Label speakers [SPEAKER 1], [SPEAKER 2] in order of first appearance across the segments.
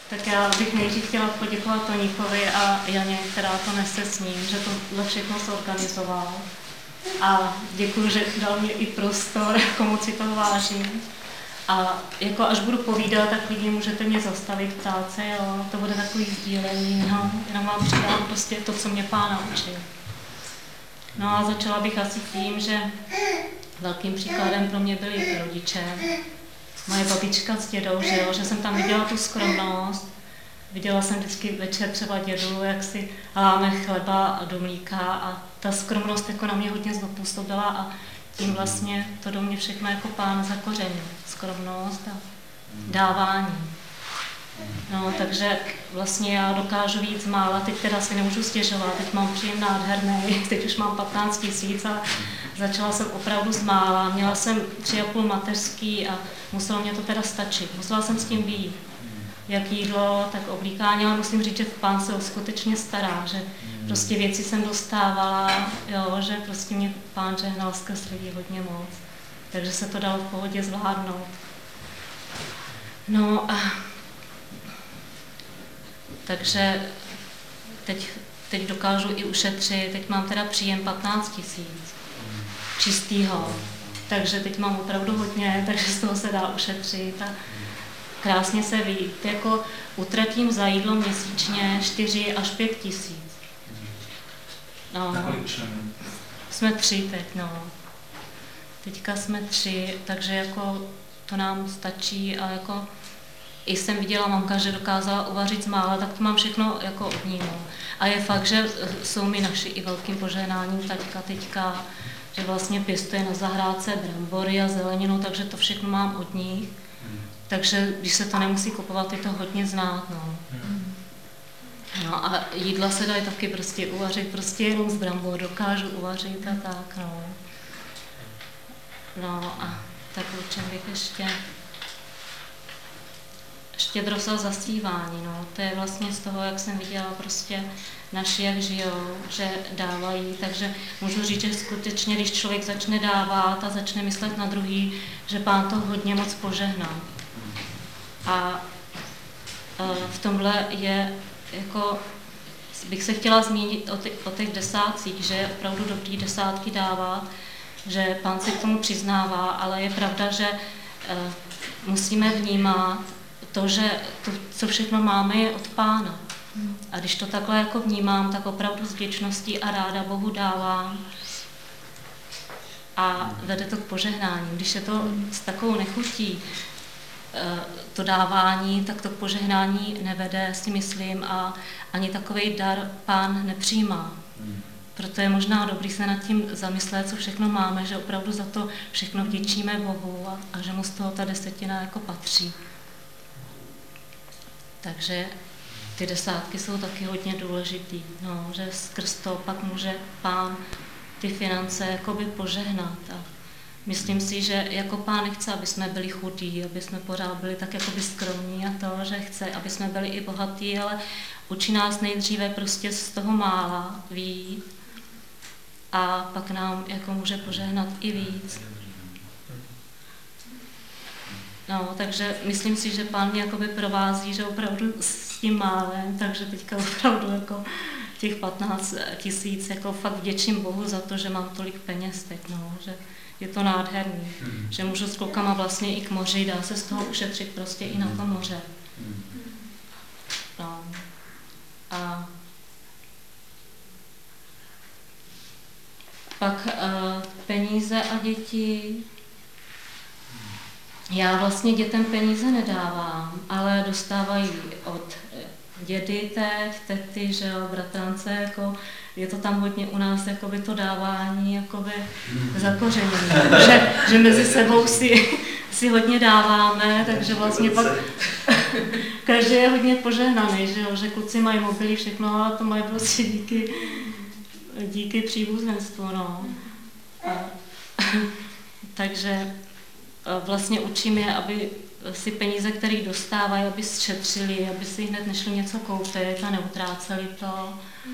[SPEAKER 1] Tak já bych nejdřív chtěla poděkovat Toníkovi a Janě, která to nese s ním, že to všechno zorganizoval. A děkuji, že dal mě i prostor, komu si toho vážím. A jako až budu povídat, tak lidi můžete mě zastavit, ptát se, jo, to bude takový sdílení, no, jenom vám přidám prostě to, co mě Pán naučil. No a začala bych asi tím, že velkým příkladem pro mě byli rodiče. Moje babička s dědou, že jsem tam viděla tu skromnost. Viděla jsem vždycky večer třeba dědu, jak si láme chleba do mlíka a ta skromnost jako na mě hodně zapůsobila a tím vlastně to do mě všechno jako Pán zakořenil. Skromnost a dávání. No, takže vlastně já dokážu víc mála, teď teda si nemůžu stěžovat, teď mám příjem nádherný, teď už mám 15 000, ale začala jsem opravdu z mála, měla jsem 3,5 mateřský a muselo mě to teda stačit, musela jsem s tím vyjít. Jak jídlo, tak oblíkání, ale musím říct, že Pán se skutečně stará, že prostě věci jsem dostávala, jo, že prostě mě Pán žehnal skrz lidi hodně moc, takže se to dalo v pohodě zvládnout. No a takže teď dokážu i ušetřit, teď mám teda příjem 15 000 čistýho, takže teď mám opravdu hodně, takže z toho se dá ušetřit a krásně se ví. Jako utratím za jídlo měsíčně 4 až 5 000. No, jsme 3 teď, no. Teďka jsme 3, takže jako to nám stačí a jako i jsem viděla mamka, že dokázala uvařit z mála, tak to mám všechno jako od ní. No. A je fakt, že jsou mi naši i velkým požehnáním taťka teďka, že vlastně pěstuje na zahrádce brambory a zeleninu, takže to všechno mám od nich. Takže když se to nemusí kupovat, je to hodně znát. No. No a jídla se dají taky prostě uvařit, prostě jenom z brambor dokážu uvařit a tak. No, no a tak o čem bych ještě... Štědrost a zasívání, no, to je vlastně z toho, jak jsem viděla prostě naši, jak žijou, že dávají, takže můžu říct, že skutečně, když člověk začne dávat a začne myslet na druhý, že Pán to hodně moc požehná. A v tomhle je, jako, bych se chtěla zmínit o těch desátcích, že je opravdu dobrý desátky dávat, že Pán se k tomu přiznává, ale je pravda, že musíme vnímat to, že to, co všechno máme, je od Pána. A když to takhle jako vnímám, tak opravdu s vděčností a ráda Bohu dávám. A vede to k požehnání. Když je to s takovou nechutí, to dávání, tak to k požehnání nevede, si myslím, a ani takovej dar Pán nepřijímá. Proto je možná dobrý se nad tím zamyslet, co všechno máme, že opravdu za to všechno vděčíme Bohu a že mu z toho ta desetina jako patří. Takže ty desátky jsou taky hodně důležitý, no, že skrz to pak může Pán ty finance jakoby požehnat. A myslím si, že jako Pán nechce, aby jsme byli chudí, aby jsme pořád byli tak jakoby skromní a to, že chce, aby jsme byli i bohatí, ale učí nás nejdříve prostě z toho mála vyjít a pak nám jako může požehnat i víc. No, takže myslím si, že Pán mě jakoby provází, že opravdu s tím málem, takže teďka opravdu jako těch 15 000, jako fakt vděčím Bohu za to, že mám tolik peněz teď, no, že je to nádherný, že můžu s klukama vlastně i k moři, dá se z toho ušetřit prostě i na to moře. No. A pak peníze a děti. Já vlastně dětem peníze nedávám, ale dostávají od dědy teď, tety, že jo, bratrance, jako je to tam hodně u nás, jakoby to dávání, jakoby zakořeněné, že mezi sebou si hodně dáváme, takže vlastně pak každý je hodně požehnaný, že jo, že kluci mají mobily, všechno, a to mají prostě díky příbuzenstvu, no. Takže vlastně učím je, aby si peníze, které dostávají, aby šetřili, aby si hned nešli něco koupit a neutráceli to.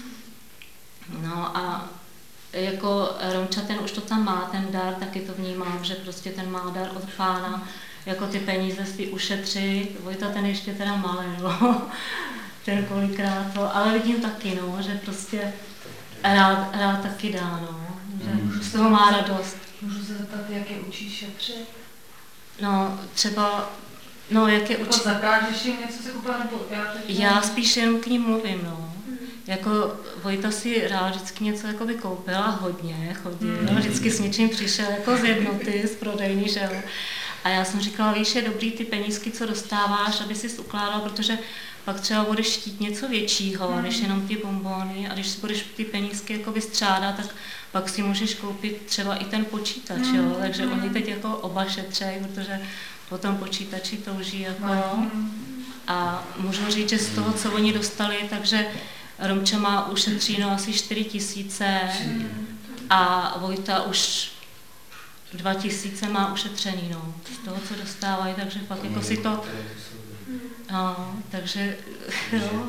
[SPEAKER 1] No a jako Romča, ten už to tam má, ten dar, taky to vnímám, že prostě ten má dar od Pána, jako ty peníze si ušetřit. Vojta ten ještě teda malý, no. Ten kolikrát to, ale vidím taky, no, že prostě rád taky dá, no. Že z toho má radost.
[SPEAKER 2] Můžu se zeptat, jak je učíš šetřit?
[SPEAKER 1] No, třeba, no, jak je učit.
[SPEAKER 2] Zakážeš jim něco si kupovat, nebo
[SPEAKER 1] já spíš jenom k ním mluvím, no. Jako Vojta si rád vždycky něco jakoby koupila, hodně chodil, vždycky s něčím přišel jako z jednoty, z prodejny, že jo. A já jsem říkala, víš, je dobrý ty penízky, co dostáváš, aby si ukládal, protože pak třeba budeš chtít něco většího, než jenom ty bonbony, a když si budeš ty penízky jakoby střádat, tak pak si můžeš koupit třeba i ten počítač, jo. Takže oni teď jako oba šetřejí, protože po tom počítači touží jako. A můžu říct, že z toho, co oni dostali, takže Romča má ušetříno asi 4 000 a Vojta už 2 000 má ušetřený, no, z toho, co dostávají, takže pak jako si to, no, takže, jo.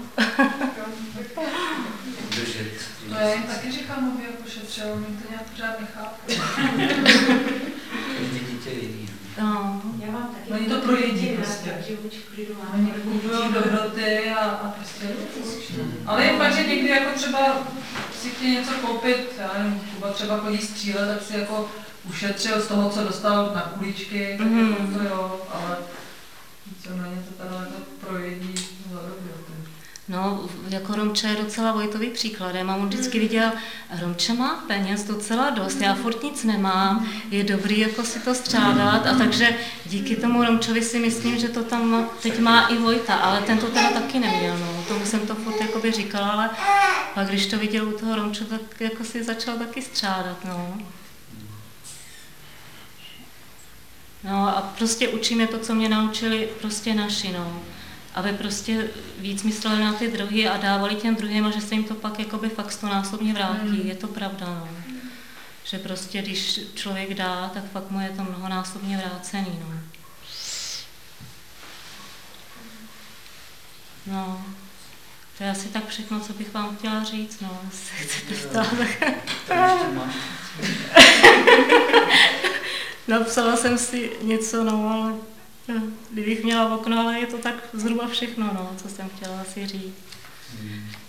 [SPEAKER 2] No já jim taky říkám, aby jako šetřil, oni to nějak pořád nechápu.
[SPEAKER 1] No.
[SPEAKER 2] Já mám taky. Oni to projedí prostě. Oni kupují dobroty a prostě. Ale je fakt, že někdy jako třeba si chtějí něco koupit, já nevím, Kuba třeba chodí střílet, tak si jako ušetřil z toho, co dostal na kuličky, tak jako to jo, ale víceméně to teda jako projedí za dobroty.
[SPEAKER 1] No, jako Romča je docela Vojtový příkladem a on vždycky viděl, Romča má peněz docela dost, já furt nic nemám, je dobrý jako si to střádat, a takže díky tomu Romčovi si myslím, že to tam teď má i Vojta, ale ten to teda taky neměl, no, tomu jsem to furt jakoby říkala, ale pak když to viděl u toho Romča, tak jako si začal taky střádat, no. No a prostě učíme to, co mě naučili prostě naši, no. Aby prostě víc mysleli na ty druhy a dávali těm druhým, a že se jim to pak jakoby fakt stonásobně vrátí. Je to pravda, no. Že prostě, když člověk dá, tak pak mu je to mnohonásobně vrácený, no. No, to je asi tak všechno, co bych vám chtěla říct, no, se chcete ptát. Napsala jsem si něco, no, ale kdybych měla okno, ale je to tak zhruba všechno, no, co jsem chtěla asi říct.